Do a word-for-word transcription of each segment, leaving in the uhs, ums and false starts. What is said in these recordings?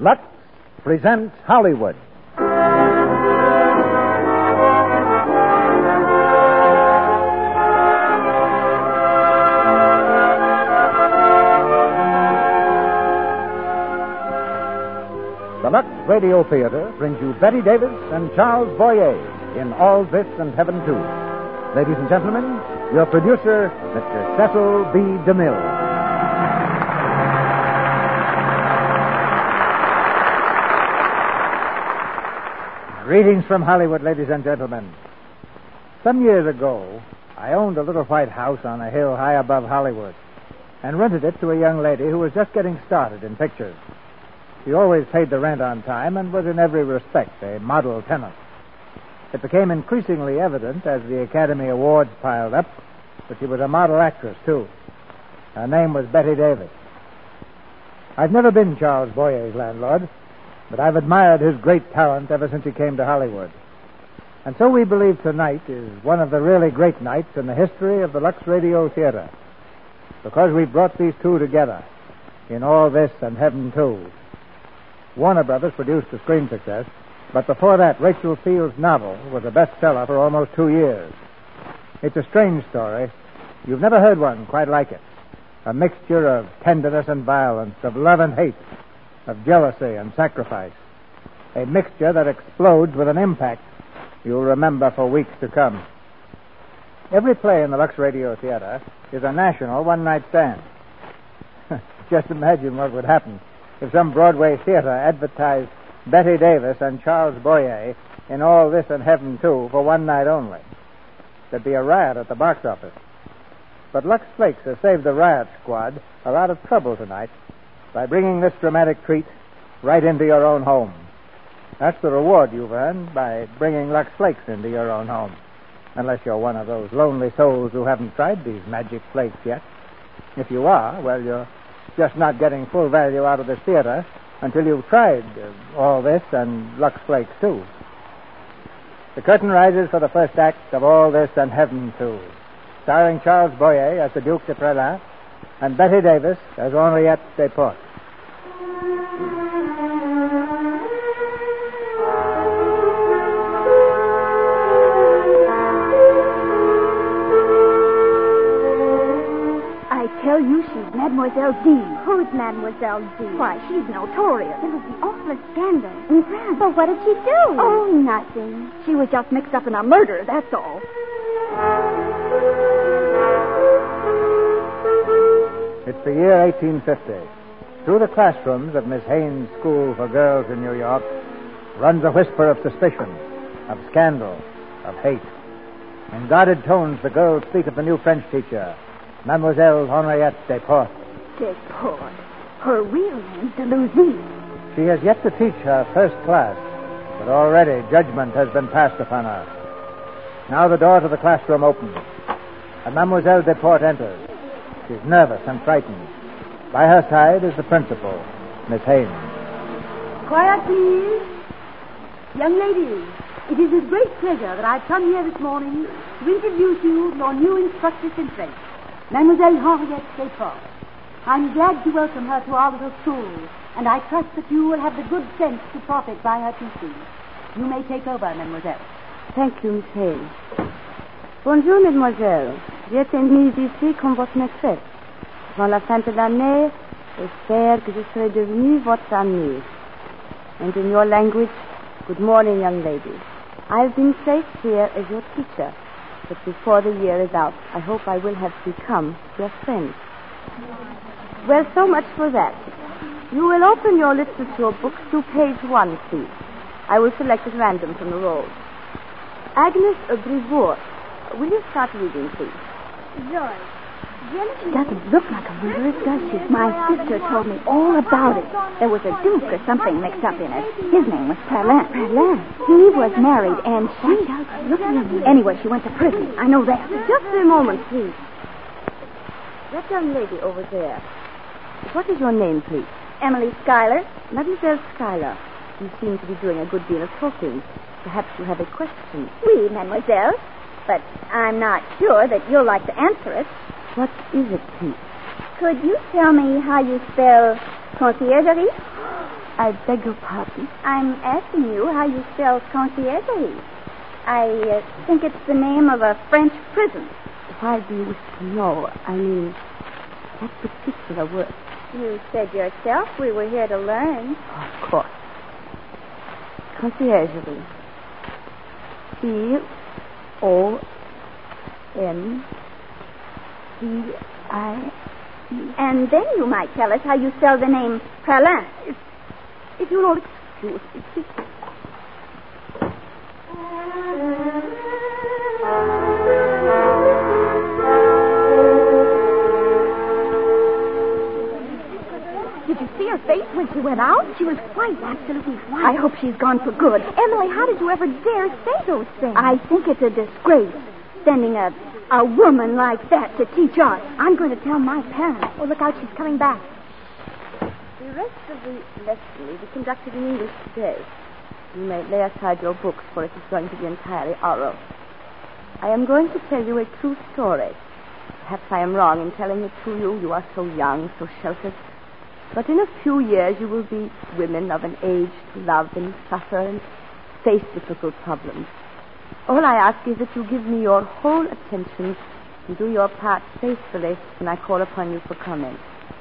Lux presents Hollywood. The Lux Radio Theater brings you Bette Davis and Charles Boyer in All This and Heaven Too. Ladies and gentlemen, your producer, Mister Cecil B. DeMille. Greetings from Hollywood, ladies and gentlemen. Some years ago, I owned a little white house on a hill high above Hollywood and rented it to a young lady who was just getting started in pictures. She always paid the rent on time and was in every respect a model tenant. It became increasingly evident as the Academy Awards piled up that she was a model actress, too. Her name was Bette Davis. I've never been Charles Boyer's landlord, but I've admired his great talent ever since he came to Hollywood. And so we believe tonight is one of the really great nights in the history of the Lux Radio Theater, because we've brought these two together in All This and Heaven Too. Warner Brothers produced a screen success, but before that, Rachel Field's novel was a bestseller for almost two years. It's a strange story. You've never heard one quite like it. A mixture of tenderness and violence, of love and hate, of jealousy and sacrifice. A mixture that explodes with an impact you'll remember for weeks to come. Every play in the Lux Radio Theater is a national one-night stand. Just imagine what would happen if some Broadway theater advertised Bette Davis and Charles Boyer in All This and Heaven Too for one night only. There'd be a riot at the box office. But Lux Flakes has saved the riot squad a lot of trouble tonight by bringing this dramatic treat right into your own home. That's the reward you've earned by bringing Lux Flakes into your own home. Unless you're one of those lonely souls who haven't tried these magic flakes yet. If you are, well, you're just not getting full value out of this theater until you've tried uh, All This and Lux Flakes, too. The curtain rises for the first act of All This and Heaven Too, starring Charles Boyer as the Duke de Praslin and Bette Davis as Henriette Desportes. I tell you, she's Mademoiselle D. Who's Mademoiselle D? Why, she's notorious. It was the awfulest scandal in France. But what did she do? Oh, nothing. She was just mixed up in a murder, that's all. It's the year eighteen fifty. Through the classrooms of Miss Haynes' School for Girls in New York runs a whisper of suspicion, of scandal, of hate. In guarded tones, the girls speak of the new French teacher, Mademoiselle Henriette Desportes. Desportes. Her real name's Delusie. She has yet to teach her first class, but already judgment has been passed upon her. Now the door to the classroom opens, and Mademoiselle Desportes enters. She's nervous and frightened. By her side is the principal, Miss Haynes. Quiet, please. Young ladies, it is with great pleasure that I've come here this morning to introduce you to your new instructress in French, Mademoiselle Henriette Desportes. I'm glad to welcome her to our little school, and I trust that you will have the good sense to profit by her teaching. You may take over, mademoiselle. Thank you, Miss Haynes. Bonjour, mademoiselle. J'ai été mise ici comme votre maîtresse. Avant la fin de l'année, j'espère que je serai devenue votre amie. And in your language, good morning, young lady. I've been placed here as your teacher, but before the year is out, I hope I will have become your friend. Well, so much for that. You will open your literature books to page one, please. I will select at random from the rolls. Agnes Brivourt, will you start reading, please? George. She doesn't look like a murderess, does she? My sister told me all about it. There was a duke or something mixed up in it. His name was Praslin. Praslin? He was married, and she... Look at him. Anyway, she went to prison. I know that. Just a moment, please. That young lady over there. What is your name, please? Emily Schuyler. Mademoiselle Schuyler, you seem to be doing a good deal of talking. Perhaps you have a question. Oui, mademoiselle. But I'm not sure that you'll like to answer it. What is it, please? Could you tell me how you spell conciergerie? I beg your pardon. I'm asking you how you spell conciergerie. I uh, think it's the name of a French prison. Why do you wish to know? I mean, that particular word. You said yourself we were here to learn. Of course. Conciergerie. C O N C I E. And then you might tell us how you spell the name Perlin. If, if you'll all excuse me, please. Did you see her face when she went out? She was white, absolutely white. I hope she's gone for good. Emily, how did you ever dare say those things? I think it's a disgrace sending a a woman like that to teach us. I'm going to tell my parents. Oh, look out, she's coming back. The rest of the lesson will be conducted in English today. You may lay aside your books, for it is going to be entirely oral. I am going to tell you a true story. Perhaps I am wrong in telling it to you. You are so young, so sheltered. But in a few years you will be women of an age to love and suffer and face difficult problems. All I ask is that you give me your whole attention and do your part faithfully when I call upon you for comment.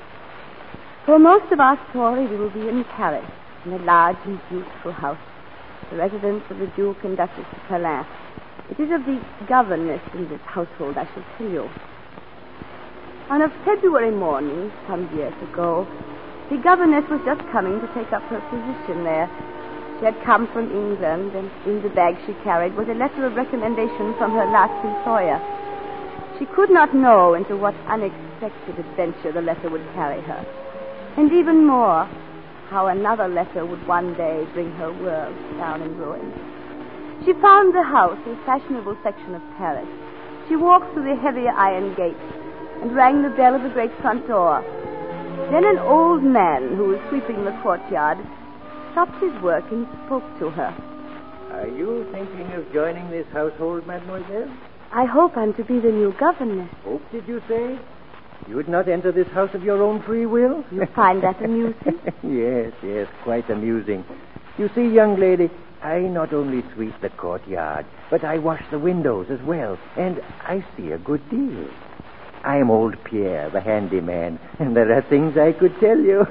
For most of our story, we will be in Paris, in a large and beautiful house, the residence of the Duke and Duchess of Perlin. It is of the governess in this household I shall tell you. On a February morning, some years ago, the governess was just coming to take up her position there. She had come from England, and in the bag she carried was a letter of recommendation from her last employer. She could not know into what unexpected adventure the letter would carry her. And even more, how another letter would one day bring her world down in ruins. She found the house, a fashionable section of Paris. She walked through the heavy iron gates and rang the bell of the great front door. Then an old man who was sweeping the courtyard stopped his work and spoke to her. Are you thinking of joining this household, mademoiselle? I hope I'm to be the new governess. Hope, did you say? You would not enter this house of your own free will? You find that amusing? Yes, yes, quite amusing. You see, young lady, I not only sweep the courtyard, but I wash the windows as well, and I see a good deal. I am old Pierre, the handyman, and there are things I could tell you.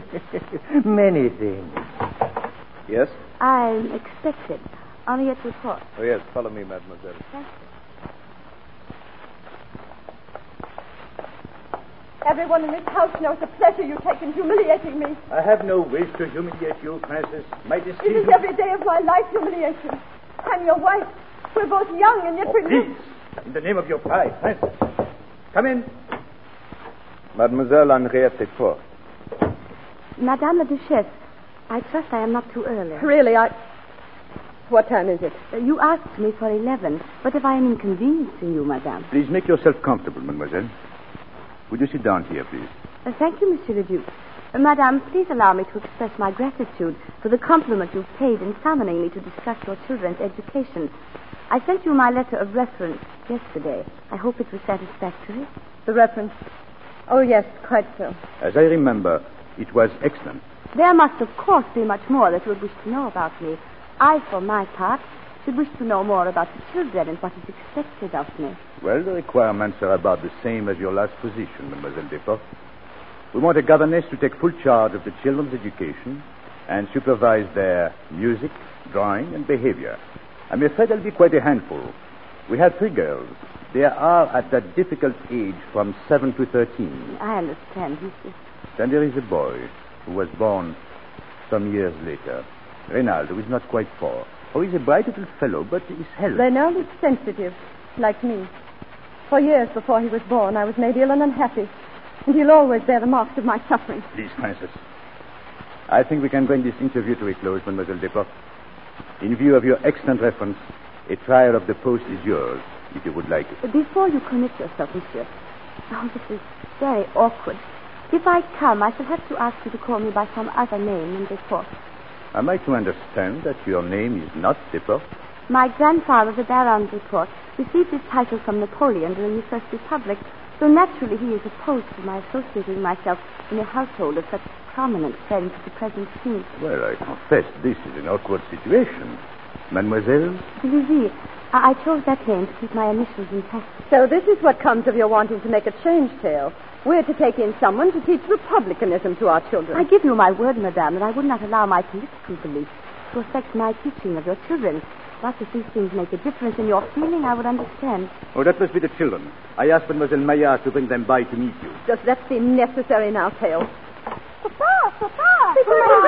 Many things. Yes? I'm expected. Henriette will talk. Oh, yes. Follow me, mademoiselle. Thank you. Everyone in this house knows the pleasure you take in humiliating me. I have no wish to humiliate you, Francis. My It decision... is every day of my life humiliation. I'm your wife. We're both young, and yet Oh, we please. In the name of your pride, Francis. Come in. Mademoiselle Henriette Desforges. Madame la Duchesse, I trust I am not too early. Really, I... What time is it? Uh, you asked me for eleven, but if I am inconveniencing you, madame... Please make yourself comfortable, mademoiselle. Would you sit down here, please? Uh, thank you, Monsieur le Duc. Uh, madame, please allow me to express my gratitude for the compliment you've paid in summoning me to discuss your children's education. I sent you my letter of reference yesterday. I hope it was satisfactory. The reference. Oh, yes, quite so. As I remember, it was excellent. There must, of course, be much more that you would wish to know about me. I, for my part, should wish to know more about the children and what is expected of me. Well, the requirements are about the same as your last position, Mademoiselle Desforges. We want a governess to take full charge of the children's education and supervise their music, drawing, and behavior. I'm afraid there'll be quite a handful. We have three girls. They are at that difficult age from seven to thirteen. I understand, monsieur. Then there is a boy who was born some years later. Reynald, who is not quite four. Oh, he's a bright little fellow, but his health... Reynald is sensitive, like me. For years before he was born, I was made ill and unhappy. And he'll always bear the marks of my suffering. Please, Francis. I think we can bring this interview to a close, Mademoiselle Desforges. In view of your excellent reference, a trial of the post is yours, if you would like it. Before you commit yourself, monsieur. Oh, this is very awkward. If I come, I shall have to ask you to call me by some other name than Desforges. Am I to understand that your name is not Desforges? My grandfather, the Baron Desforges, received his title from Napoleon during the First Republic, so naturally he is opposed to my associating myself in a household of such prominent friends of the present king. Well, I confess this is an awkward situation. Mademoiselle? Lizzie, I-, I chose that name to keep my initials intact. So this is what comes of your wanting to make a change, Tale. We're to take in someone to teach republicanism to our children. I give you my word, madame, that I would not allow my political beliefs to affect my teaching of your children. But if these things make a difference in your feeling, I would understand. Oh, that must be the children. I asked Mademoiselle Maillard to bring them by to meet you. Does that seem necessary now, Tale? Papa, Papa.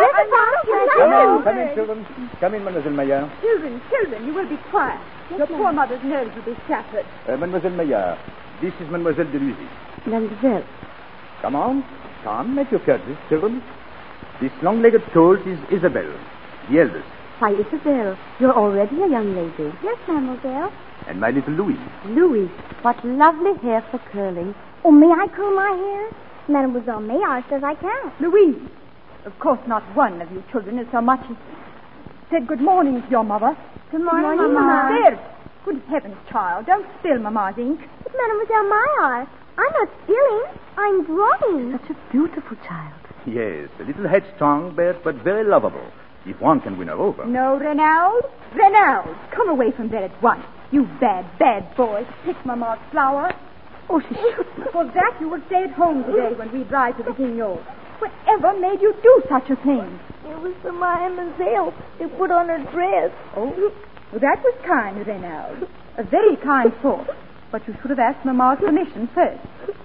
Come in, come in, children. Come in, Mademoiselle Maillard. Children, children, you will be quiet. Yes, Your ma'am. poor mother's nerves will be shattered. Uh, Mademoiselle Maillard, this is Mademoiselle Delusy. Mademoiselle. Come on. Come, make your curtsies, children. This long-legged colt is Isabel, the eldest. Why, Isabel, you're already a young lady. Yes, mademoiselle. And my little Louis. Louis, what lovely hair for curling. Oh, may I curl my hair? Mademoiselle Maillard says I can. Louise, of course not one of you children has so much as said good morning to your mother. Good morning, Good Mama. There. Good heavens, child, don't spill Mamma's ink. It's Mademoiselle Maillard. I'm not spilling. I'm drawing. Such a beautiful child. Yes, a little headstrong, but, but very lovable, if one can win her over. No, Renald. Renald, come away from there at once. You bad, bad boy. Pick Mamma's flower. Oh, she should. For that, you will stay at home today when we drive to the Guignol. Whatever made you do such a thing? It was for Mademoiselle to put on her dress. Oh, well, that was kind, Renald. A very kind thought. But you should have asked Mamma's permission first.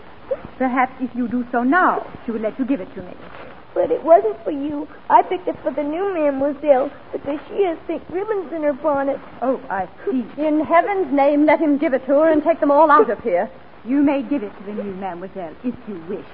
Perhaps if you do so now, she will let you give it to me. But it wasn't for you. I picked it for the new Mademoiselle because she has pink ribbons in her bonnet. Oh, I see. In heaven's name, let him give it to her and take them all out of here. You may give it to the new mademoiselle if you wish.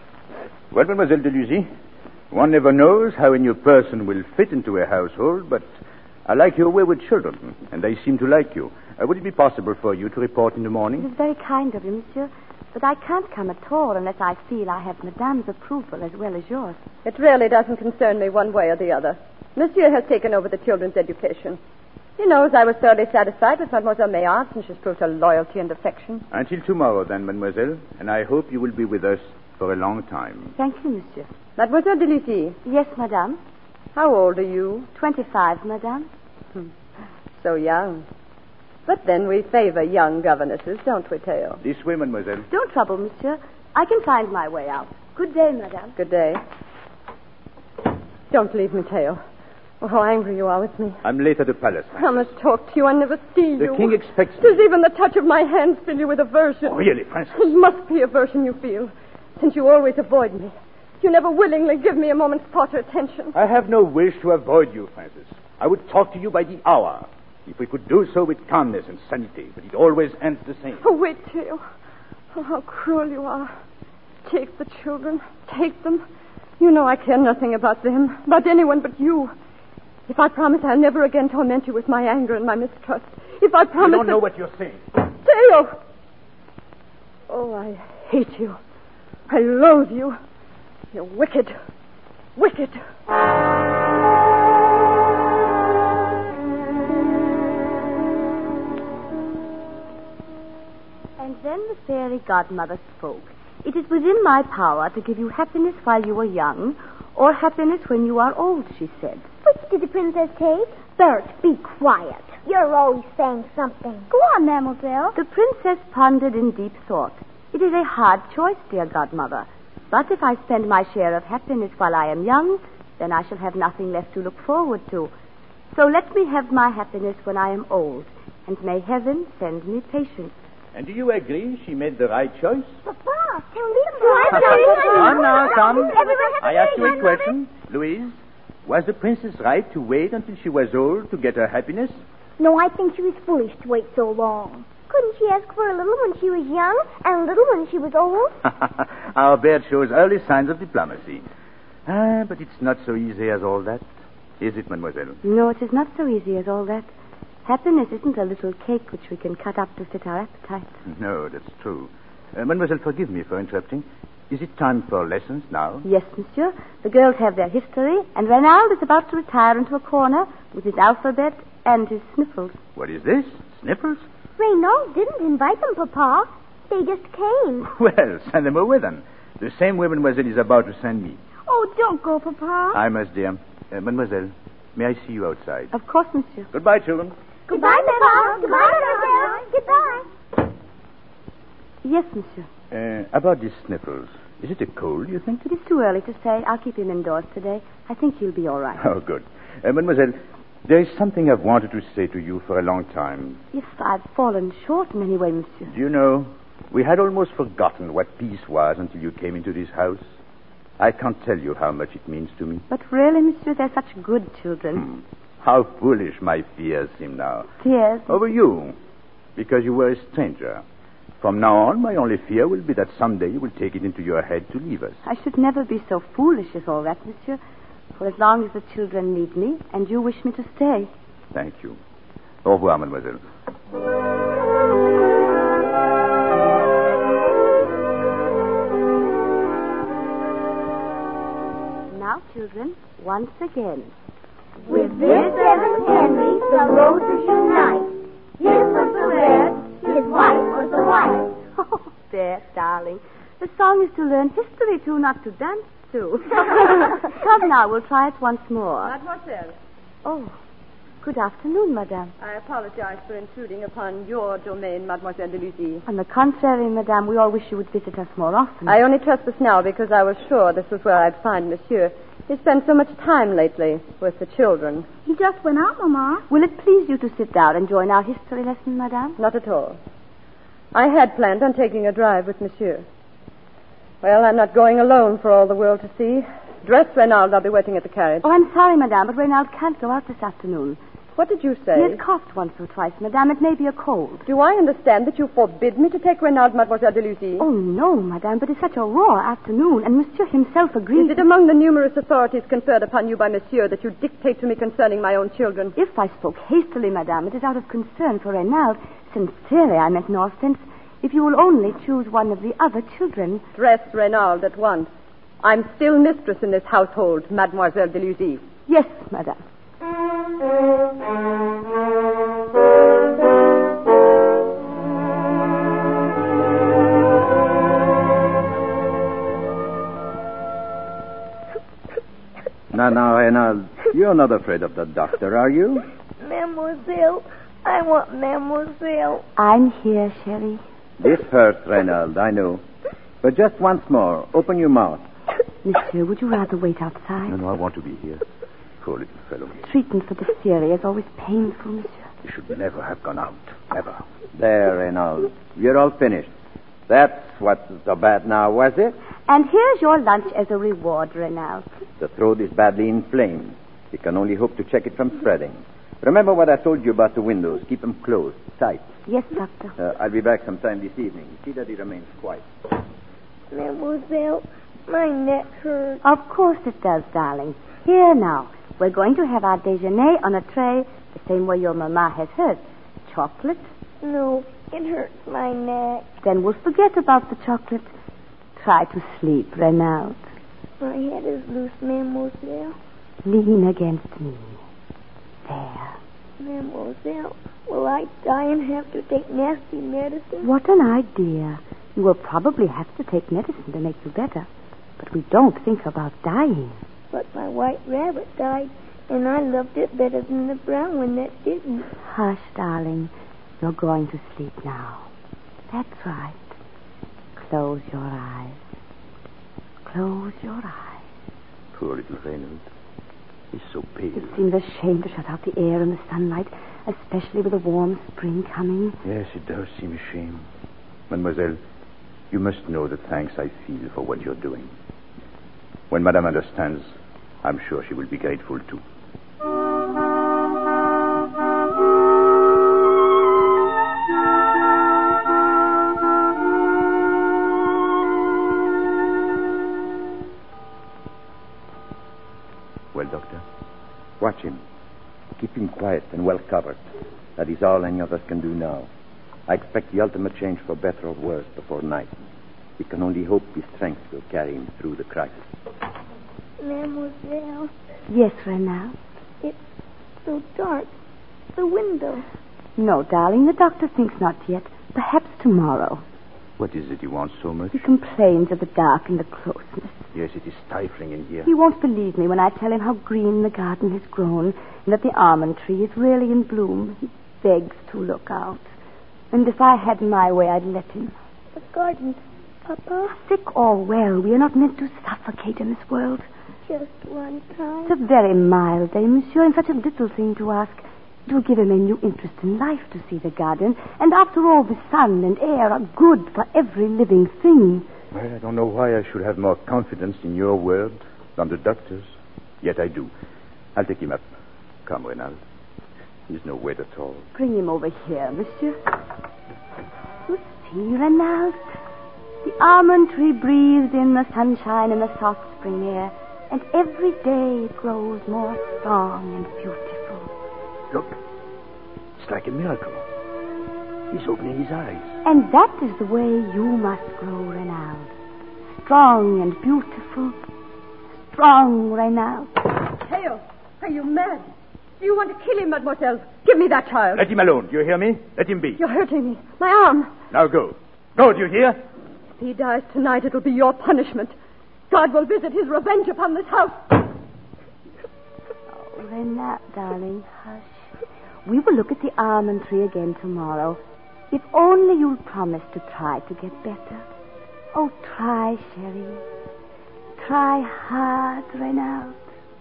Well, Mademoiselle Delusy, one never knows how a new person will fit into a household, but I like your way with children, and they seem to like you. Uh, would it be possible for you to report in the It morning? is very kind of you, monsieur, but I can't come at all unless I feel I have Madame's approval as well as yours. It really doesn't concern me one way or the other. Monsieur has taken over the children's education. He knows I was thoroughly satisfied with Mademoiselle Maillard, and she's proved her loyalty and affection. Until tomorrow, then, Mademoiselle, and I hope you will be with us for a long time. Thank you, monsieur. Mademoiselle Delusy, Yes, madame. how old are you? Twenty-five, madame. So young. But then we favor young governesses, don't we, Teo? This way, Mademoiselle. Don't trouble, monsieur. I can find my way out. Good day, madame. Good day. Don't leave me, Teo. Oh, how angry you are with me. I'm late at the palace. I must talk to you. I never see The you. king expects me. Does even the touch of my hands fill you with aversion? Oh, really, Francis? It must be aversion you feel, since you always avoid me. You never willingly give me a moment's thought or attention. I have no wish to avoid you, Francis. I would talk to you by the hour, if we could do so with calmness and sanity, but it always ends the same. Oh, wait, Teo. Oh, how cruel you are. Take the children. Take them. You know I care nothing about them, about anyone but you. If I promise I'll never again torment you with my anger and my mistrust. If I promise... You don't that... know what you're saying. Teo! Oh, I hate you. I loathe you. You're wicked. Wicked. And then the fairy godmother spoke. It is within my power to give you happiness while you are young, or happiness when you are old, she said. Which did the princess take? Bert, be quiet. You're always saying something. Go on, mademoiselle. The princess pondered in deep thought. It is a hard choice, dear godmother. But if I spend my share of happiness while I am young, then I shall have nothing left to look forward to. So let me have my happiness when I am old, and may heaven send me patience. And do you agree she made the right choice? Papa, tell me Come now, come. Everyone have a I ask you a grandmother. question. Louise, was the princess right to wait until she was old to get her happiness? No, I think she was foolish to wait so long. Couldn't she ask for a little when she was young and a little when she was old? Our bird shows early signs of diplomacy. Ah, but it's not so easy as all that. Is it, mademoiselle? No, it is not so easy as all that. Happiness isn't a little cake which we can cut up to fit our appetite. No, that's true. Uh, mademoiselle, forgive me for interrupting. Is it time for lessons now? Yes, monsieur. The girls have their history, and Renald is about to retire into a corner with his alphabet and his sniffles. What is this? Sniffles? Reynald didn't invite them, Papa. They just came. Well, send them away then. The same way mademoiselle is about to send me. Oh, don't go, Papa. I must, dear. Uh, mademoiselle, may I see you outside? Of course, monsieur. Goodbye, children. Goodbye, Papa. Goodbye, Mademoiselle. Goodbye. Yes, monsieur. Uh, about these sniffles, is it a cold, you think? It is too early to say. I'll keep him indoors today. I think he'll be all right. Oh, good. Uh, mademoiselle, there is something I've wanted to say to you for a long time. If I've fallen short in any way, monsieur. Do you know, we had almost forgotten what peace was until you came into this house. I can't tell you how much it means to me. But really, monsieur, they're such good children. Hmm. How foolish my fears seem now. Fears? Over you, because you were a stranger. From now on, my only fear will be that someday you will take it into your head to leave us. I should never be so foolish as all that, monsieur. For as long as the children need me, and you wish me to stay. Thank you. Au revoir, mademoiselle. Now, children, once again. With this seventh Henry, the roses unite. His was the red, his white was the white. Oh, there, darling. The song is to learn history to, not to dance to. Come now, we'll try it once more. Mademoiselle, Oh, good afternoon, madame. I apologize for intruding upon your domain, Mademoiselle de Lucy. On the contrary, madame, we all wish you would visit us more often. I only trespassed now because I was sure this was where I'd find Monsieur. He spent so much time lately with the children. He just went out, Mama. Will it please you to sit down and join our history lesson, madame? Not at all. I had planned on taking a drive with Monsieur. Well, I'm not going alone for all the world to see. Dress, Reynald. I'll be waiting at the carriage. Oh, I'm sorry, madame, but Reynald can't go out this afternoon. What did you say? He has coughed once or twice, madame. It may be a cold. Do I understand that you forbid me to take Reynald, Mademoiselle de Lucy? Oh, no, madame, but it's such a raw afternoon, and monsieur himself agreed. Is it among the numerous authorities conferred upon you by Monsieur that you dictate to me concerning my own children? If I spoke hastily, madame, it is out of concern for Reynald. Sincerely, I meant no offense. If you will only choose one of the other children. Dress Reynald at once. I'm still mistress in this household, Mademoiselle de Lucy. Yes, madame. Now, now, Reynald, you're not afraid of the doctor, are you? Mademoiselle, I want Mademoiselle. I'm here, Sherry. This hurts, Reynald, I know. But just once more, open your mouth. Monsieur, would you rather wait outside? No, no, I want to be here. Poor little fellow. Treatment for diphtheria is always painful, monsieur. You should never have gone out. Never. There, Reynald. You're all finished. That's what's so bad now, was it? And here's your lunch as a reward, Reynald. The throat is badly inflamed. You can only hope to check it from spreading. Remember what I told you about the windows. Keep them closed, tight. Yes, doctor. Uh, I'll be back sometime this evening. See that he remains quiet. Mademoiselle, my neck hurts. Of course it does, darling. Here now. We're going to have our déjeuner on a tray, the same way your mama has hers. Chocolate? No, it hurts my neck. Then we'll forget about the chocolate. Try to sleep, Reynald. My head is loose, Mademoiselle. Lean against me. There. Mademoiselle, will I die and have to take nasty medicine? What an idea. You will probably have to take medicine to make you better. But we don't think about dying. But my white rabbit died, and I loved it better than the brown one that didn't. Hush, darling. You're going to sleep now. That's right. Close your eyes. Close your eyes. Poor little Reynald. He's so pale. It seems a shame to shut out the air and the sunlight, especially with the warm spring coming. Yes, it does seem a shame. Mademoiselle, you must know the thanks I feel for what you're doing. When Madame understands, I'm sure she will be grateful too. Well, Doctor? Watch him. Keep him quiet and well covered. That is all any of us can do now. I expect the ultimate change for better or worse before night. We can only hope his strength will carry him through the crisis. Mademoiselle, Yes, Reynald? it's so dark. The window. No, darling, the doctor thinks not yet. Perhaps tomorrow. What is it you want so much? He complains of the dark and the closeness. heartless. Yes, it is stifling in here. He won't believe me when I tell him how green the garden has grown and that the almond tree is really in bloom. He begs to look out. And if I had my way, I'd let him. The garden, Papa. Sick or well, we are not meant to suffocate in this world. Just one time. It's a very mild day, monsieur, and such a little thing to ask. It will give him a new interest in life to see the garden. And after all, the sun and air are good for every living thing. Well, I don't know why I should have more confidence in your word than the doctor's. Yet I do. I'll take him up. Come, Renald. He's no weight at all. Bring him over here, monsieur. You see, Renald? The almond tree breathes in the sunshine and the soft spring air, and every day it grows more strong and beautiful. Look. It's like a miracle. He's opening his eyes. And that is the way you must grow, Renald. Strong and beautiful. Strong, Renald. Theo, are you mad? Do you want to kill him, mademoiselle? Give me that child. Let him alone. Do you hear me? Let him be. You're hurting me. My arm. Now go. Go, do you hear? If he dies tonight, it'll be your punishment. God will visit his revenge upon this house. Oh, Renald, darling, hush. We will look at the almond tree again tomorrow. If only you'll promise to try to get better. Oh, try, Sherry. Try hard, Renald.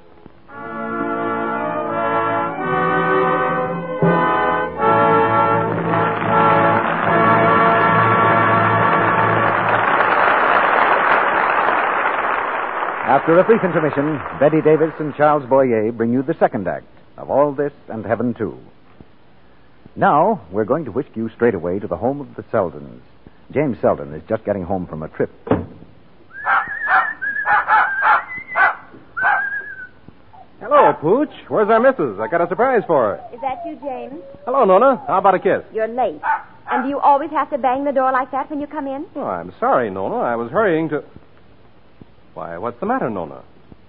After a brief intermission, Betty Davis and Charles Boyer bring you the second act of All This and Heaven Too. Now, we're going to whisk you straight away to the home of the Seldons. James Selden is just getting home from a trip. Hello, Pooch. Where's our missus? I got a surprise for her. Is that you, James? Hello, Nona. How about a kiss? You're late. And do you always have to bang the door like that when you come in? Oh, I'm sorry, Nona. I was hurrying to... Why, what's the matter, Nona?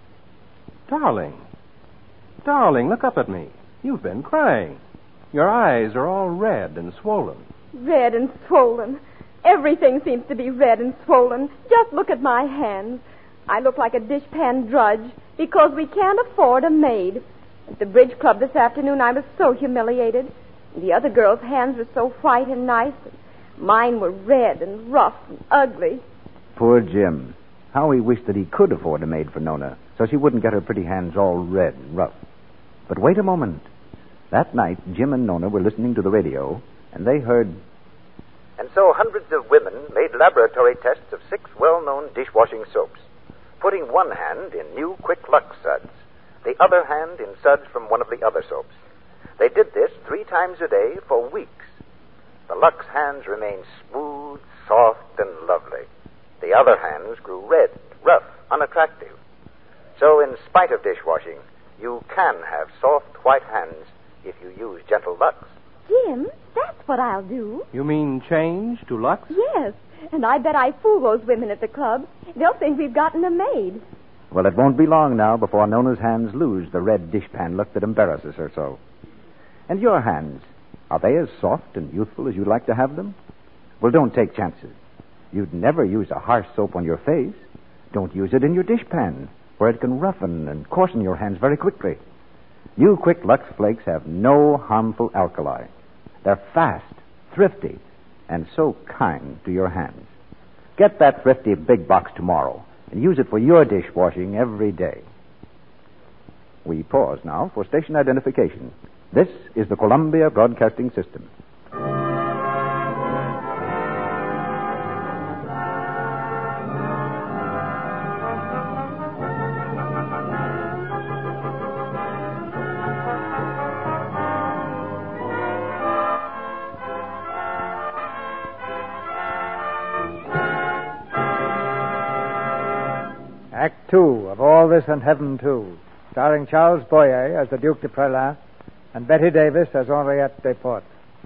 Darling. Darling, look up at me. You've been crying. Your eyes are all red and swollen. Red and swollen. Everything seems to be red and swollen. Just look at my hands. I look like a dishpan drudge because we can't afford a maid. At the bridge club this afternoon, I was so humiliated. The other girls' hands were so white and nice. Mine were red and rough and ugly. Poor Jim. How he wished that he could afford a maid for Nona, so she wouldn't get her pretty hands all red and rough. But wait a moment. That night, Jim and Nona were listening to the radio, and they heard... And so hundreds of women made laboratory tests of six well-known dishwashing soaps, putting one hand in new Quick Lux suds, the other hand in suds from one of the other soaps. They did this three times a day for weeks. The Lux hands remained smooth, soft, and lovely. The other hands grew red, rough, unattractive. So in spite of dishwashing, you can have soft, white hands if you use Gentle Lux. Jim, that's what I'll do. You mean change to Lux? Yes, and I bet I fool those women at the club. They'll think we've gotten a maid. Well, it won't be long now before Nona's hands lose the red dishpan look that embarrasses her so. And your hands, are they as soft and youthful as you'd like to have them? Well, don't take chances. You'd never use a harsh soap on your face. Don't use it in your dishpan, where it can roughen and coarsen your hands very quickly. New Quick Lux Flakes have no harmful alkali. They're fast, thrifty, and so kind to your hands. Get that thrifty big box tomorrow and use it for your dishwashing every day. We pause now for station identification. This is the Columbia Broadcasting System. Act two of All This and Heaven Too, starring Charles Boyer as the Duc de Praslin and Betty Davis as Henriette Desportes.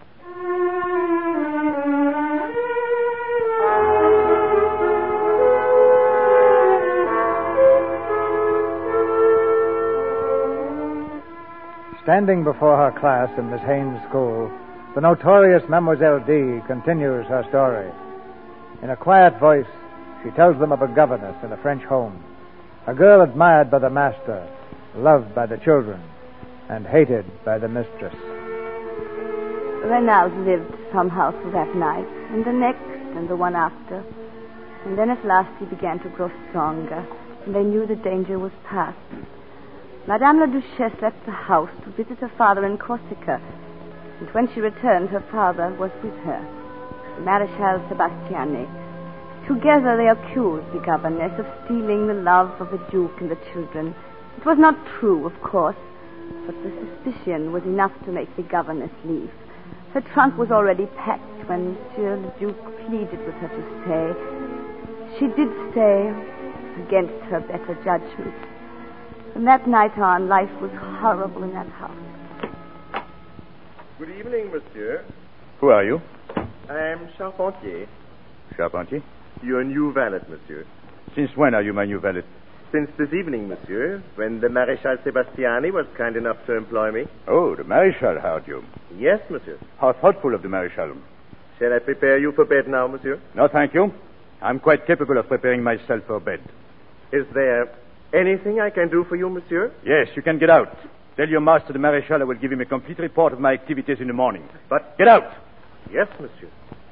Standing before her class in Miss Haynes' school, the notorious Mademoiselle D continues her story. In a quiet voice, she tells them of a governess in a French home, a girl admired by the master, loved by the children, and hated by the mistress. Renald lived somehow through that night, and the next, and the one after. And then at last he began to grow stronger, and they knew the danger was past. Madame la Duchesse left the house to visit her father in Corsica, and when she returned, her father was with her, Marechal Sebastiani. Together they accused the governess of stealing the love of the Duke and the children. It was not true, of course, but the suspicion was enough to make the governess leave. Her trunk was already packed when Monsieur le Duc pleaded with her to stay. She did stay, against her better judgment. From that night on, life was horrible in that house. Good evening, monsieur. Who are you? I am Charpentier. Charpentier? Your new valet, monsieur. Since when are you my new valet? Since this evening, monsieur, when the Marechal Sebastiani was kind enough to employ me. Oh, the Marechal hired you. Yes, monsieur. How thoughtful of the Marechal. Shall I prepare you for bed now, monsieur? No, thank you. I'm quite capable of preparing myself for bed. Is there anything I can do for you, monsieur? Yes, you can get out. Tell your master, the Marechal, I will give him a complete report of my activities in the morning. But... Get out! Yes, monsieur.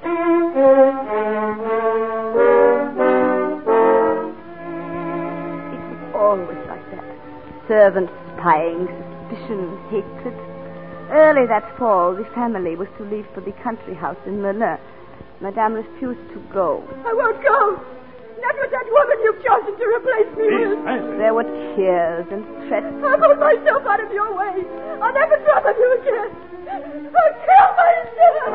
Always like that. Servants spying, suspicion, hatred. Early that fall, the family was to leave for the country house in Melun. Madame refused to go. I won't go. Not with that woman you've chosen to replace me with. There were tears and threats. I'll put myself out of your way. I'll never trouble you again. I'll kill myself.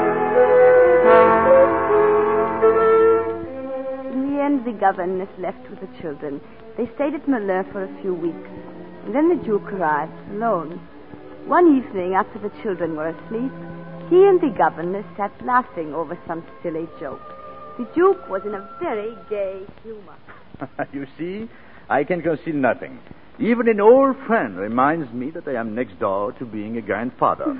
In the end, the governess left with the children. They stayed at Melun for a few weeks. And then the Duke arrived, alone. One evening, after the children were asleep, he and the governess sat laughing over some silly joke. The Duke was in a very gay humor. You see, I can conceal nothing. Even an old friend reminds me that I am next door to being a grandfather.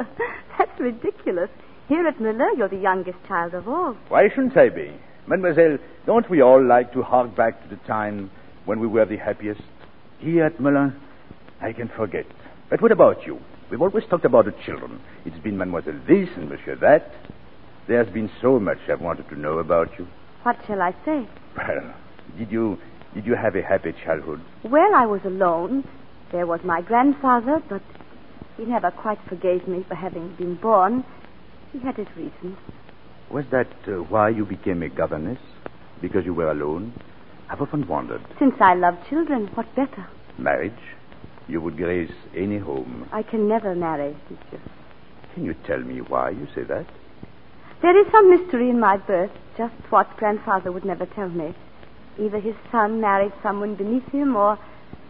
That's ridiculous. Here at Melun, you're the youngest child of all. Why shouldn't I be? Mademoiselle, don't we all like to hark back to the time when we were the happiest? Here at Melun, I can forget. But what about you? We've always talked about the children. It's been Mademoiselle this and Monsieur that. There's been so much I've wanted to know about you. What shall I say? Well, did you did you have a happy childhood? Well, I was alone. There was my grandfather, but he never quite forgave me for having been born. He had his reasons. Was that uh, why you became a governess? Because you were alone? I've often wondered. Since I love children, what better? Marriage? You would grace any home. I can never marry, monsieur. Can you tell me why you say that? There is some mystery in my birth, just what grandfather would never tell me. Either his son married someone beneath him, or,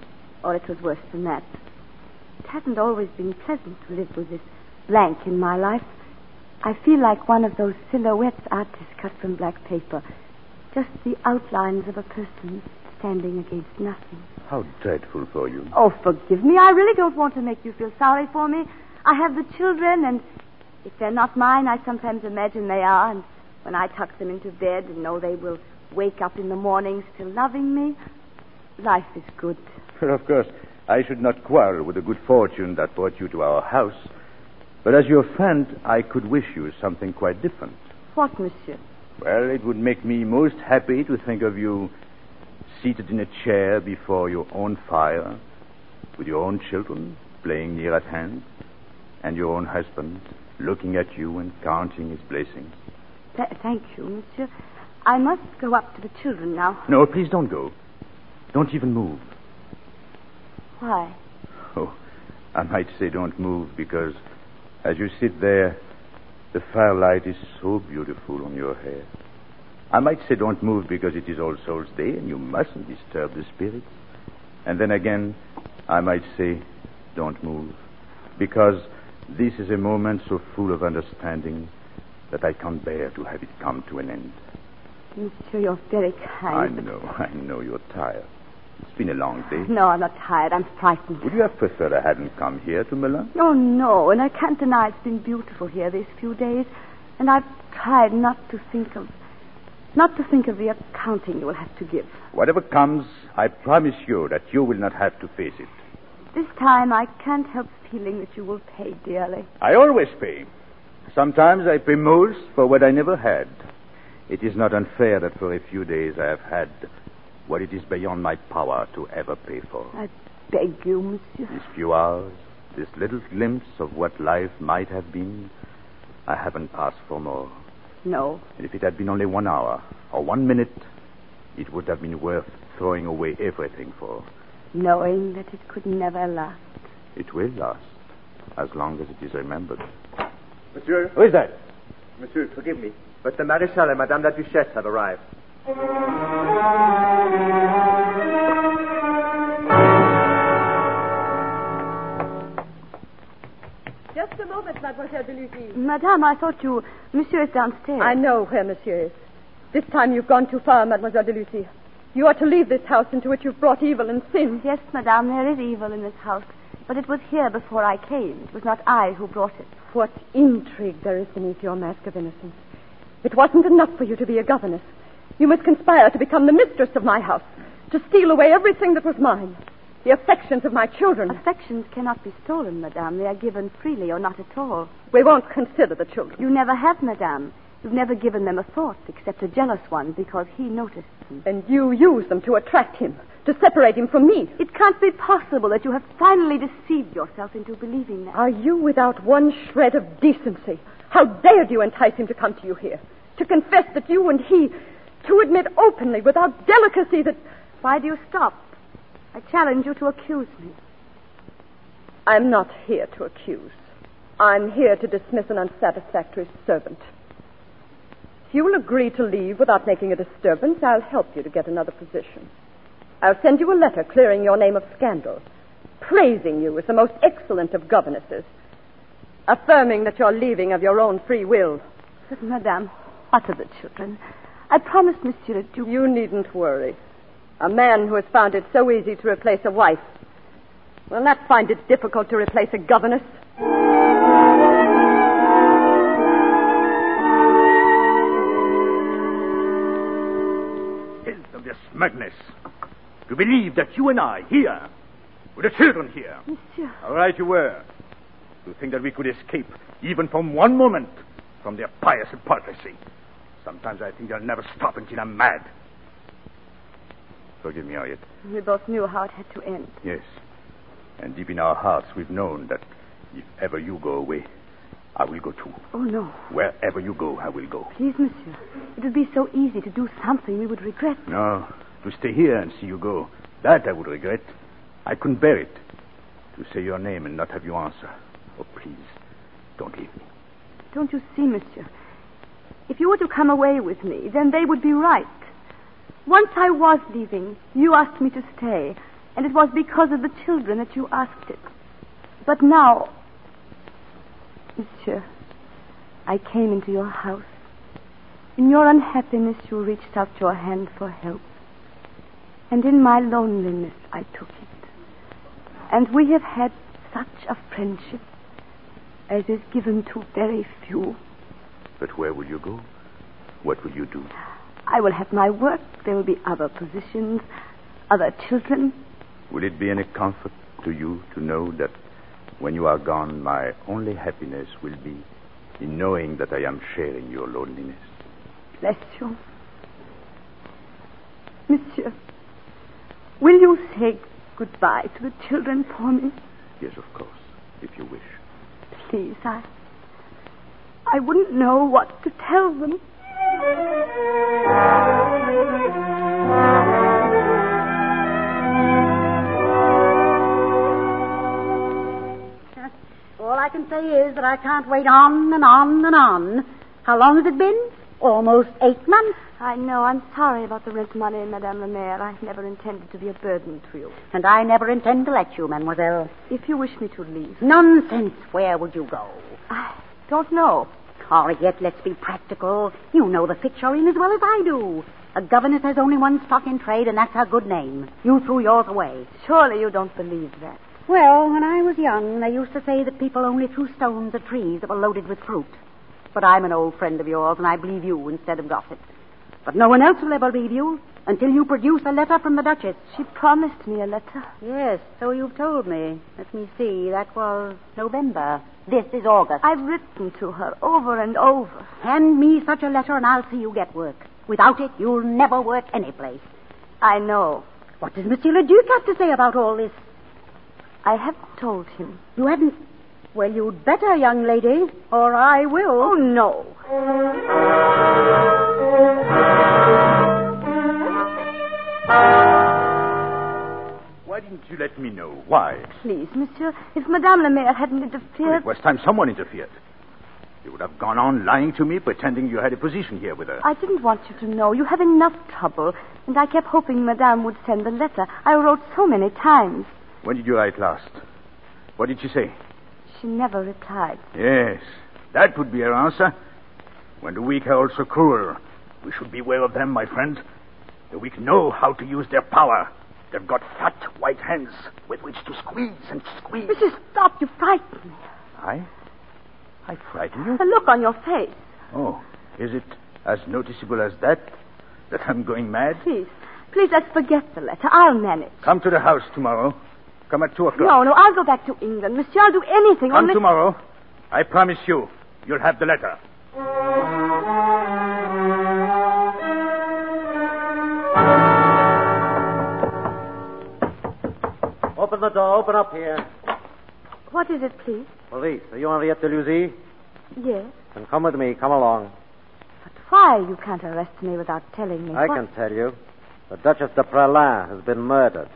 or it was worse than that. It hasn't always been pleasant to live with this blank in my life. I feel like one of those silhouettes artists cut from black paper. Just the outlines of a person standing against nothing. How dreadful for you. Oh, forgive me. I really don't want to make you feel sorry for me. I have the children, and if they're not mine, I sometimes imagine they are. And when I tuck them into bed and know they will wake up in the morning still loving me, life is good. Well, of course, I should not quarrel with the good fortune that brought you to our house. But as your friend, I could wish you something quite different. What, monsieur? Well, it would make me most happy to think of you seated in a chair before your own fire, with your own children playing near at hand, and your own husband looking at you and counting his blessings. Th- thank you, monsieur. I must go up to the children now. No, please don't go. Don't even move. Why? Oh, I might say don't move because as you sit there, the firelight is so beautiful on your hair. I might say don't move because it is All Souls' Day and you mustn't disturb the spirits. And then again, I might say don't move because this is a moment so full of understanding that I can't bear to have it come to an end. Monsieur, you're very kind. I know, I know you're tired. It's been a long day. No, I'm not tired. I'm frightened. Would you have preferred I hadn't come here to Melun? Oh, no, and I can't deny it's been beautiful here these few days, and I've tried not to think of Not to think of the accounting you will have to give. Whatever comes, I promise you that you will not have to face it. This time I can't help feeling that you will pay dearly. I always pay. Sometimes I pay most for what I never had. It is not unfair that for a few days I have had what it is beyond my power to ever pay for. I beg you, monsieur. These few hours, this little glimpse of what life might have been, I haven't asked for more. No. And if it had been only one hour or one minute, it would have been worth throwing away everything for. Knowing that it could never last. It will last, as long as it is remembered. Monsieur? Who is that? Monsieur, forgive me, but the Marechal and Madame la Duchesse have arrived. Just a moment, Mademoiselle de Lucy. Madame, I thought you... Monsieur is downstairs. I know where Monsieur is. This time you've gone too far, Mademoiselle de Lucy. You are to leave this house into which you've brought evil and sin. Yes, Madame, there is evil in this house. But it was here before I came. It was not I who brought it. What intrigue there is beneath your mask of innocence. It wasn't enough for you to be a governess. You must conspire to become the mistress of my house, to steal away everything that was mine, the affections of my children. Affections cannot be stolen, Madame. They are given freely or not at all. We won't consider the children. You never have, Madame. You've never given them a thought, except a jealous one, because he noticed them. And you use them to attract him, to separate him from me. It can't be possible that you have finally deceived yourself into believing that. Are you without one shred of decency? How dared you entice him to come to you here? To confess that you and he... To admit openly, without delicacy, that... Why do you stop? I challenge you to accuse me. I'm not here to accuse. I'm here to dismiss an unsatisfactory servant. If you'll agree to leave without making a disturbance, I'll help you to get another position. I'll send you a letter clearing your name of scandal, praising you as the most excellent of governesses, affirming that you're leaving of your own free will. But, Madame, what are the children? I promised Monsieur that you... You needn't worry. A man who has found it so easy to replace a wife will not find it difficult to replace a governess. Sense of this madness. To believe that you and I, here, with the children here... Monsieur... All right, you were. To think that we could escape, even from one moment, from their pious hypocrisy. Sometimes I think they'll never stop until I'm mad. Forgive me, Harriet. We both knew how it had to end. Yes. And deep in our hearts, we've known that if ever you go away, I will go too. Oh, no. Wherever you go, I will go. Please, Monsieur. It would be so easy to do something we would regret. No. To stay here and see you go, that I would regret. I couldn't bear it. To say your name and not have you answer. Oh, please, don't leave me. Don't you see, Monsieur? If you were to come away with me, then they would be right. Once I was leaving, you asked me to stay, and it was because of the children that you asked it. But now, Monsieur, I came into your house. In your unhappiness, you reached out your hand for help. And in my loneliness, I took it. And we have had such a friendship as is given to very few. But where will you go? What will you do? I will have my work. There will be other positions, other children. Will it be any comfort to you to know that when you are gone, my only happiness will be in knowing that I am sharing your loneliness? Bless you. Monsieur, will you say goodbye to the children for me? Yes, of course, if you wish. Please, I... I wouldn't know what to tell them. All I can say is that I can't wait on and on and on. How long has it been? Almost eight months. I know. I'm sorry about the rent money, Madame la Maire. I never intended to be a burden to you. And I never intend to let you, mademoiselle. If you wish me to leave. Nonsense. Where would you go? I don't know. Henriette, let's be practical. You know the fix you're in as well as I do. A governess has only one stock in trade, and that's her good name. You threw yours away. Surely you don't believe that. Well, when I was young, they used to say that people only threw stones at trees that were loaded with fruit. But I'm an old friend of yours, and I believe you instead of gossip. But no one else will ever read you until you produce a letter from the Duchess. She promised me a letter. Yes, so you've told me. Let me see. That was November. This is August. I've written to her over and over. Hand me such a letter and I'll see you get work. Without it, you'll never work anyplace. I know. What does Monsieur Le Duc have to say about all this? I haven't told him. You haven't? Well, you'd better, young lady, or I will. Oh, no. Why didn't you let me know? Why? Please, monsieur, if Madame la Mayor hadn't interfered... It was time someone interfered. You would have gone on lying to me, pretending you had a position here with her. I didn't want you to know. You have enough trouble. And I kept hoping Madame would send the letter. I wrote so many times. When did you write last? What did she say? She never replied. Yes, that would be her answer. When the weak are also cruel, we should beware of them, my friend. The weak know how to use their power. They've got fat, white hands with which to squeeze and squeeze. Missus Stop, you frighten me. I? I frighten you? The look on your face. Oh, is it as noticeable as that? That I'm going mad? Please, please, let's forget the letter. I'll manage. Come to the house tomorrow. Come at two o'clock. No, no, I'll go back to England. Monsieur, I'll do anything. Come only... tomorrow. I promise you, you'll have the letter. Open the door. Open up here. What is it, please? Police. Are you Henriette de Luzy? Yes. Then come with me. Come along. But why? You can't arrest me without telling me. I what... can tell you. The Duchess de Praslin has been murdered.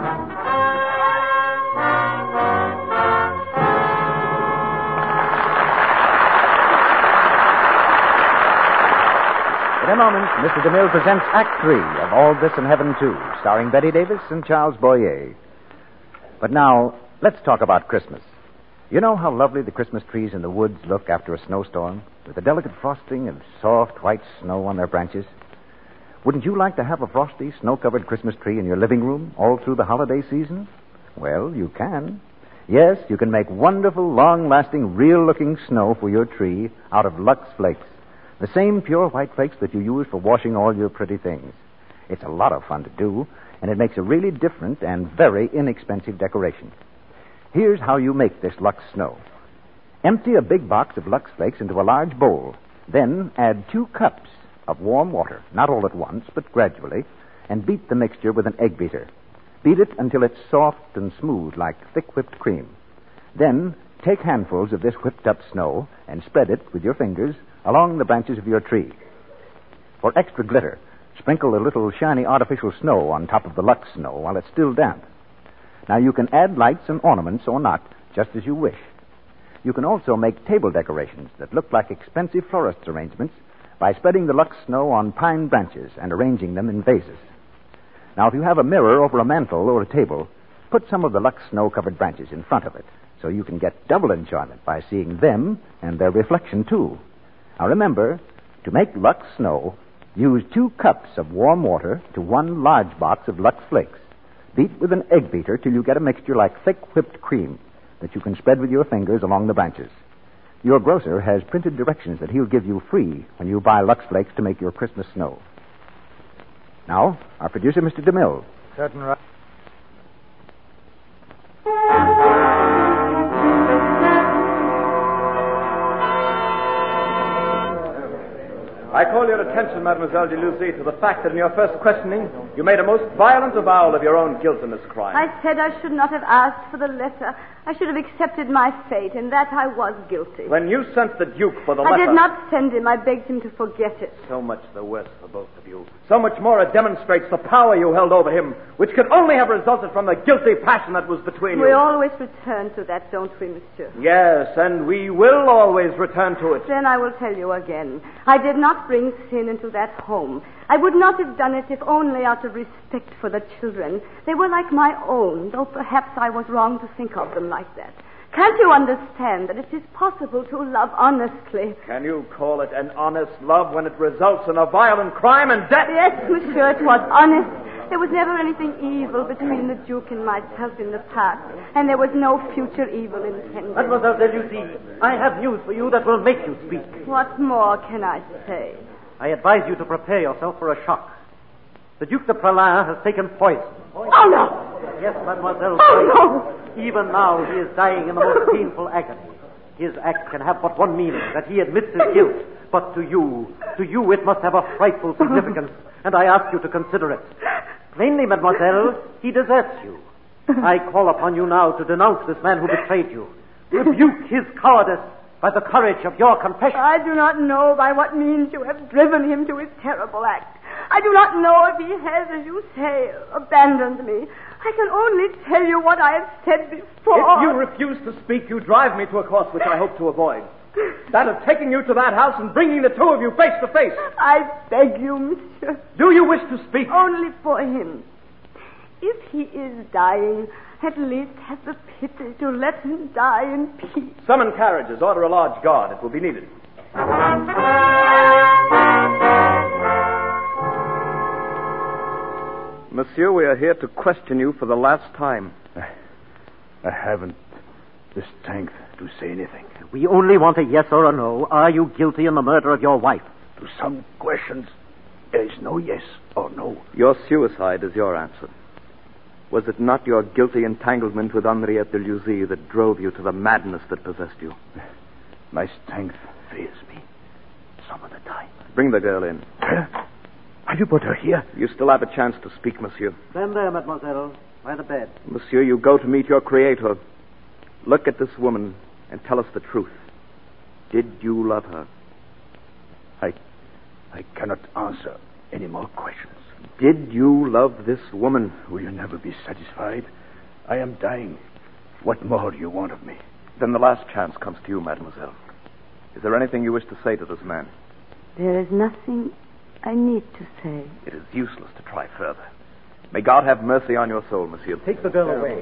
In a moment, Mister DeMille presents Act Three of All This in Heaven Too, starring Betty Davis and Charles Boyer. But now, let's talk about Christmas. You know how lovely the Christmas trees in the woods look after a snowstorm, with the delicate frosting of soft white snow on their branches? Wouldn't you like to have a frosty, snow-covered Christmas tree in your living room all through the holiday season? Well, you can. Yes, you can make wonderful, long-lasting, real-looking snow for your tree out of Lux Flakes. The same pure white flakes that you use for washing all your pretty things. It's a lot of fun to do, and it makes a really different and very inexpensive decoration. Here's how you make this Lux Snow. Empty a big box of Lux Flakes into a large bowl. Then add two cups of warm water, not all at once, but gradually, and beat the mixture with an egg beater. Beat it until it's soft and smooth like thick whipped cream. Then take handfuls of this whipped up snow and spread it with your fingers along the branches of your tree. For extra glitter, sprinkle a little shiny artificial snow on top of the Lux Snow while it's still damp. Now you can add lights and ornaments or not, just as you wish. You can also make table decorations that look like expensive florist's arrangements by spreading the Lux Snow on pine branches and arranging them in vases. Now if you have a mirror over a mantel or a table, put some of the Lux Snow-covered branches in front of it so you can get double enjoyment by seeing them and their reflection too. Now remember, to make Lux Snow, use two cups of warm water to one large box of Lux Flakes. Beat with an egg beater till you get a mixture like thick whipped cream that you can spread with your fingers along the branches. Your grocer has printed directions that he'll give you free when you buy Lux Flakes to make your Christmas snow. Now, our producer, Mister DeMille. Certain right. I call your attention, Mademoiselle de Luzy, to the fact that in your first questioning, you made a most violent avowal of your own guilt in this crime. I said I should not have asked for the letter. I should have accepted my fate, and that I was guilty. When you sent the Duke for the I letter... I did not send him. I begged him to forget it. So much the worse for both of you. So much more it demonstrates the power you held over him, which could only have resulted from the guilty passion that was between you. We always return to that, don't we, monsieur? Yes, and we will always return to it. Then I will tell you again. I did not bring sin into that home. I would not have done it if only out of respect for the children. They were like my own, though perhaps I was wrong to think of them like that. Can't you understand that it is possible to love honestly? Can you call it an honest love when it results in a violent crime and death? Yes, monsieur, it was honest. There was never anything evil between the Duke and myself in the past, and there was no future evil intended. Mademoiselle de Luzy, I have news for you that will make you speak. What more can I say? I advise you to prepare yourself for a shock. The Duc de Praslin has taken poison. Oh, no! Yes, mademoiselle. Oh, no! Even now, he is dying in the most painful agony. His act can have but one meaning, that he admits his guilt. But to you, to you, it must have a frightful significance, and I ask you to consider it. Plainly, mademoiselle, he deserts you. I call upon you now to denounce this man who betrayed you. Rebuke his cowardice by the courage of your confession. I do not know by what means you have driven him to his terrible act. I do not know if he has, as you say, abandoned me. I can only tell you what I have said before. If you refuse to speak, you drive me to a course which I hope to avoid. That of taking you to that house and bringing the two of you face to face. I beg you, monsieur. Do you wish to speak? Only for him. If he is dying, at least have the pity to let him die in peace. Summon carriages. Order a large guard. It will be needed. Monsieur, we are here to question you for the last time. I, I haven't the strength to say anything. We only want a yes or a no. Are you guilty in the murder of your wife? To some questions, there is no yes or no. Your suicide is your answer. Was it not your guilty entanglement with Henriette de Luzy that drove you to the madness that possessed you? My strength fails me some of the time. Bring the girl in. Her? Have you put her here? You still have a chance to speak, monsieur. Stand there, mademoiselle, by the bed. Monsieur, you go to meet your creator. Look at this woman and tell us the truth. Did you love her? I, I cannot answer any more questions. Did you love this woman? Will you never be satisfied? I am dying. What more do you want of me? Then the last chance comes to you, mademoiselle. Is there anything you wish to say to this man? There is nothing I need to say. It is useless to try further. May God have mercy on your soul, monsieur. Take the girl away.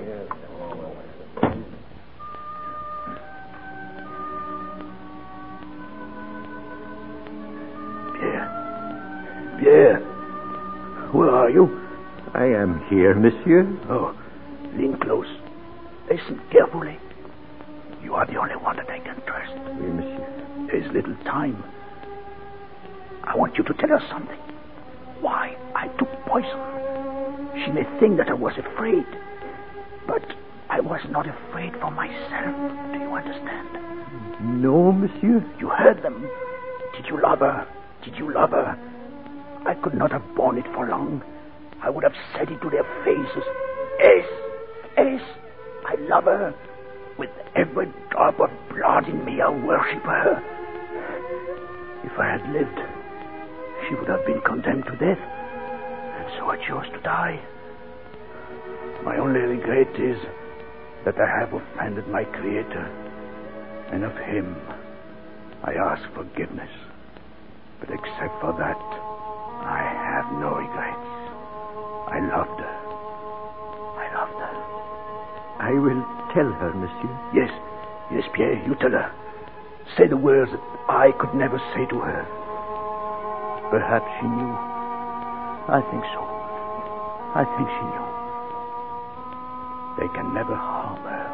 Pierre. Pierre. Where are you? I am here, monsieur. Oh, lean close. Listen carefully. You are the only one that I can trust. Oui, monsieur. There is little time. I want you to tell her something. Why I took poison. She may think that I was afraid. But I was not afraid for myself. Do you understand? No, monsieur. You heard them. Did you love her? Did you love her? I could not have borne it for long. I would have said it to their faces. Yes, yes, I love her. With every drop of blood in me, I worship her. If I had lived, she would have been condemned to death. And so I chose to die. My only regret is that I have offended my Creator. And of him, I ask forgiveness. But except for that, I have no regrets. I loved her. I loved her. I will tell her, monsieur. Yes, yes, Pierre, you tell her. Say the words that I could never say to her. Perhaps she knew. I think so. I think she knew. They can never harm her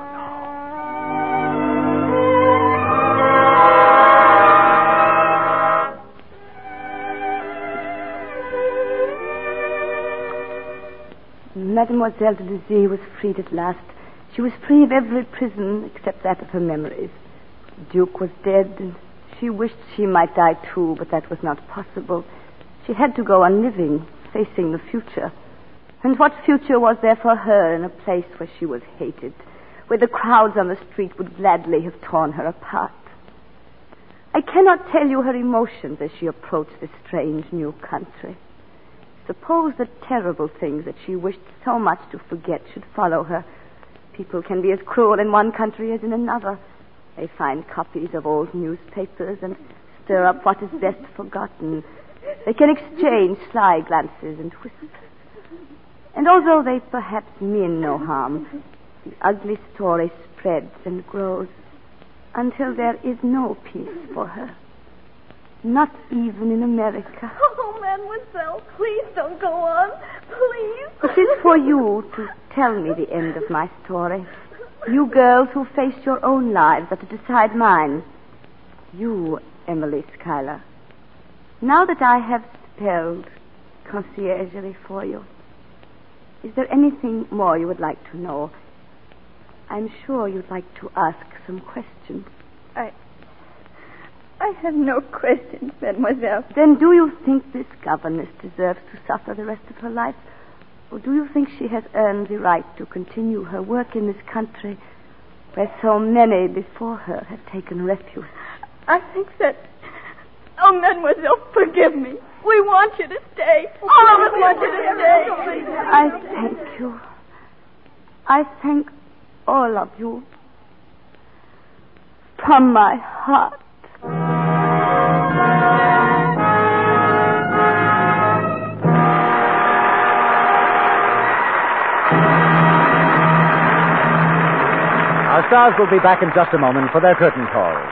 Mademoiselle de Luzy was freed at last. She was free of every prison except that of her memories. The Duke was dead, and she wished she might die too, but that was not possible. She had to go on living, facing the future. And what future was there for her in a place where she was hated, where the crowds on the street would gladly have torn her apart? I cannot tell you her emotions as she approached this strange new country. Suppose the terrible things that she wished so much to forget should follow her. People can be as cruel in one country as in another. They find copies of old newspapers and stir up what is best forgotten. They can exchange sly glances and whispers. And although they perhaps mean no harm, the ugly story spreads and grows until there is no peace for her. Not even in America. Oh, mademoiselle, please don't go on. Please. It is for you to tell me the end of my story. You girls who face your own lives are to decide mine. You, Emily Schuyler. Now that I have spelled conciergerie for you, is there anything more you would like to know? I'm sure you'd like to ask some questions. I... I have no questions, mademoiselle. Then do you think this governess deserves to suffer the rest of her life? Or do you think she has earned the right to continue her work in this country where so many before her have taken refuge? I think that... Oh, mademoiselle, forgive me. We want you to stay. All of us want you to stay. I thank you. I thank all of you from my heart. Our stars will be back in just a moment for their curtain calls.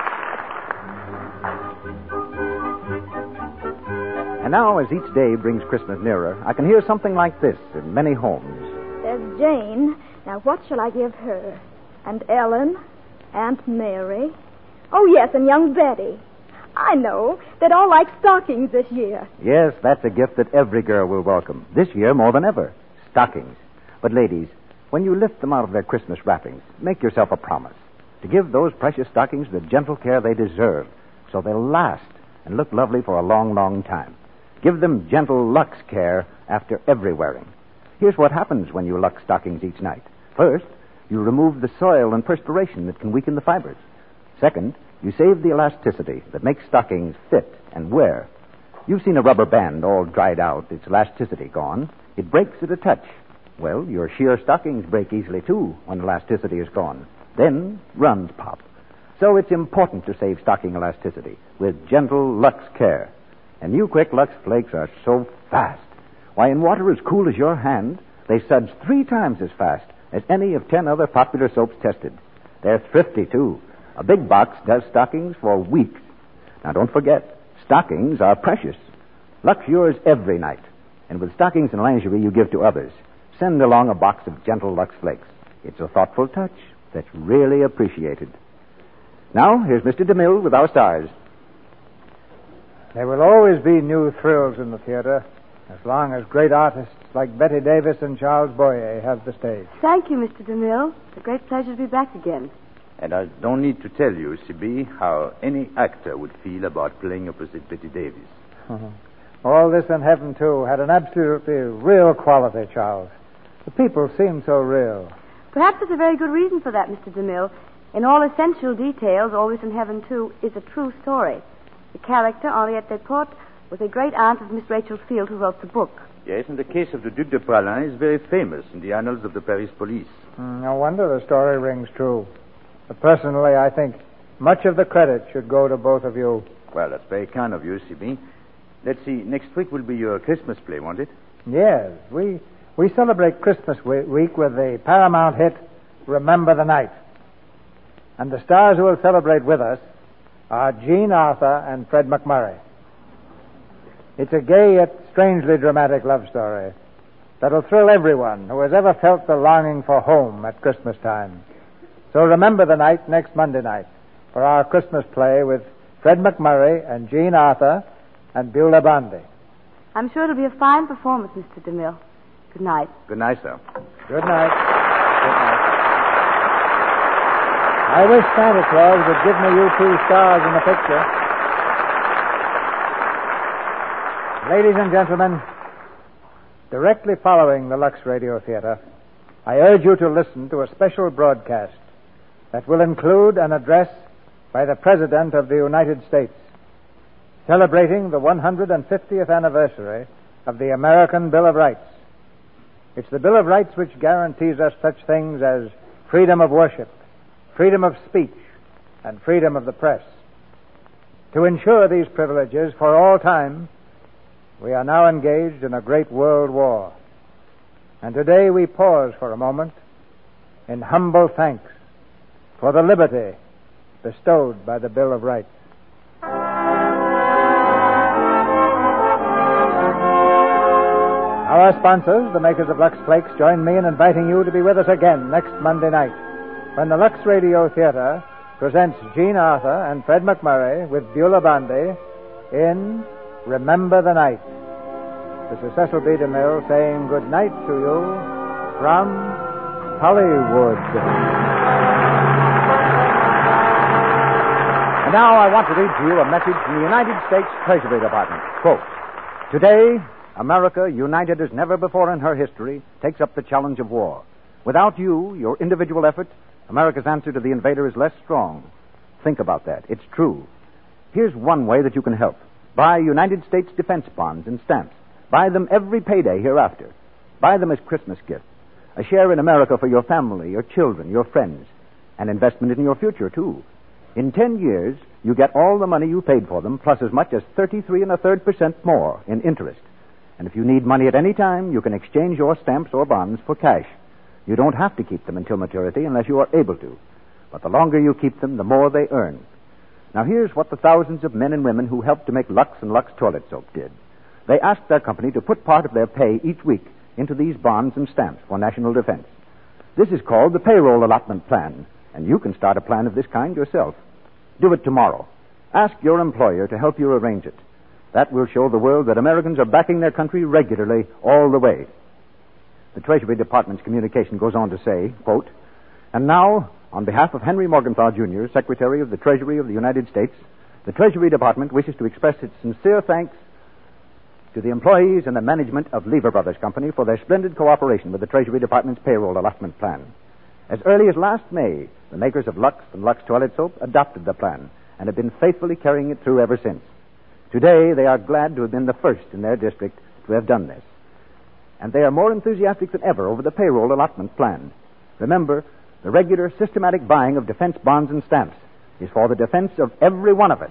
And now, as each day brings Christmas nearer, I can hear something like this in many homes. There's Jane. Now, what shall I give her? And Ellen, Aunt Mary. Oh, yes, and young Betty. I know. They'd all like stockings this year. Yes, that's a gift that every girl will welcome. This year more than ever. Stockings. But ladies, when you lift them out of their Christmas wrappings, make yourself a promise to give those precious stockings the gentle care they deserve so they'll last and look lovely for a long, long time. Give them gentle Lux care after every wearing. Here's what happens when you Lux stockings each night. First, you remove the soil and perspiration that can weaken the fibers. Second, you save the elasticity that makes stockings fit and wear. You've seen a rubber band all dried out, its elasticity gone. It breaks at a touch. Well, your sheer stockings break easily, too, when elasticity is gone. Then runs pop. So it's important to save stocking elasticity with gentle Lux care. And new Quick Lux Flakes are so fast. Why, in water as cool as your hand, they suds three times as fast as any of ten other popular soaps tested. They're thrifty, too. A big box does stockings for weeks. Now, don't forget, stockings are precious. Lux yours every night. And with stockings and lingerie you give to others, send along a box of gentle Lux Flakes. It's a thoughtful touch that's really appreciated. Now, here's Mister DeMille with our stars. There will always be new thrills in the theater as long as great artists like Betty Davis and Charles Boyer have the stage. Thank you, Mister DeMille. It's a great pleasure to be back again. And I don't need to tell you, C B, how any actor would feel about playing opposite Betty Davis. All This in Heaven, too, had an absolutely real quality, Charles. The people seemed so real. Perhaps there's a very good reason for that, Mister DeMille. In all essential details, All This in Heaven, too, is a true story. The character, Henriette Desportes, was a great aunt of Miss Rachel Field, who wrote the book. Yes, and the case of the Duc de Praslin is very famous in the annals of the Paris police. Mm, no wonder the story rings true. But personally, I think much of the credit should go to both of you. Well, that's very kind of you, C B. Let's see, next week will be your Christmas play, won't it? Yes, we we celebrate Christmas week with the Paramount hit, Remember the Night. And the stars who will celebrate with us are Jean Arthur and Fred McMurray. It's a gay yet strangely dramatic love story that'll thrill everyone who has ever felt the longing for home at Christmas time. So remember the night next Monday night for our Christmas play with Fred McMurray and Jean Arthur and Beulah Bondi. I'm sure it'll be a fine performance, Mister DeMille. Good night. Good night, sir. Good night. Good night. I wish Santa Claus would give me you two stars in the picture. Ladies and gentlemen, directly following the Lux Radio Theater, I urge you to listen to a special broadcast that will include an address by the President of the United States, celebrating the one hundred fiftieth anniversary of the American Bill of Rights. It's the Bill of Rights which guarantees us such things as freedom of worship, freedom of speech, and freedom of the press. To ensure these privileges for all time, we are now engaged in a great world war. And today we pause for a moment in humble thanks for the liberty bestowed by the Bill of Rights. Our sponsors, the makers of Lux Flakes, join me in inviting you to be with us again next Monday night when the Lux Radio Theater presents Jean Arthur and Fred McMurray with Beulah Bondi in remember the night. This is Cecil B. DeMille saying good night to you from Hollywood. And now I want to read to you a message from the United States Treasury Department. Quote, "Today, America, united as never before in her history, takes up the challenge of war. Without you, your individual effort, America's answer to the invader is less strong. Think about that. It's true. Here's one way that you can help. Buy United States defense bonds and stamps. Buy them every payday hereafter. Buy them as Christmas gifts. A share in America for your family, your children, your friends. An investment in your future, too. In ten years, you get all the money you paid for them, plus as much as thirty-three and a third percent more in interest. And if you need money at any time, you can exchange your stamps or bonds for cash. You don't have to keep them until maturity unless you are able to. But the longer you keep them, the more they earn. Now here's what the thousands of men and women who helped to make Lux and Lux toilet soap did. They asked their company to put part of their pay each week into these bonds and stamps for national defense. This is called the payroll allotment plan, and you can start a plan of this kind yourself. Do it tomorrow. Ask your employer to help you arrange it. That will show the world that Americans are backing their country regularly all the way." The Treasury Department's communication goes on to say, quote, "And now, on behalf of Henry Morgenthau, Junior, Secretary of the Treasury of the United States, the Treasury Department wishes to express its sincere thanks to the employees and the management of Lever Brothers Company for their splendid cooperation with the Treasury Department's payroll allotment plan. As early as last May, the makers of Lux and Lux toilet soap adopted the plan and have been faithfully carrying it through ever since. Today, they are glad to have been the first in their district to have done this. And they are more enthusiastic than ever over the payroll allotment plan. Remember, the regular, systematic buying of defense bonds and stamps is for the defense of every one of us."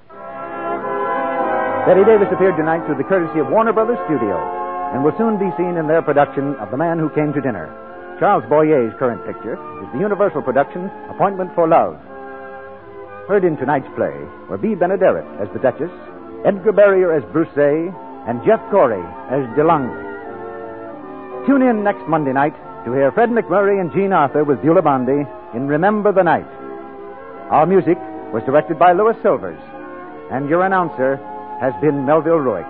Betty Davis appeared tonight through the courtesy of Warner Brothers Studios and will soon be seen in their production of The Man Who Came to Dinner. Charles Boyer's current picture is the Universal production Appointment for Love. Heard in tonight's play were Bea Benaderet as the Duchess, Edgar Barrier as Broussais, and Jeff Corey as DeLongre. Tune in next Monday night to hear Fred McMurray and Jean Arthur with Beulah Bondi in Remember the Night. Our music was directed by Louis Silvers, and your announcer has been Melville Ruick.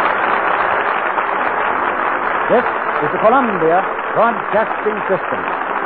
This is the Columbia Broadcasting System.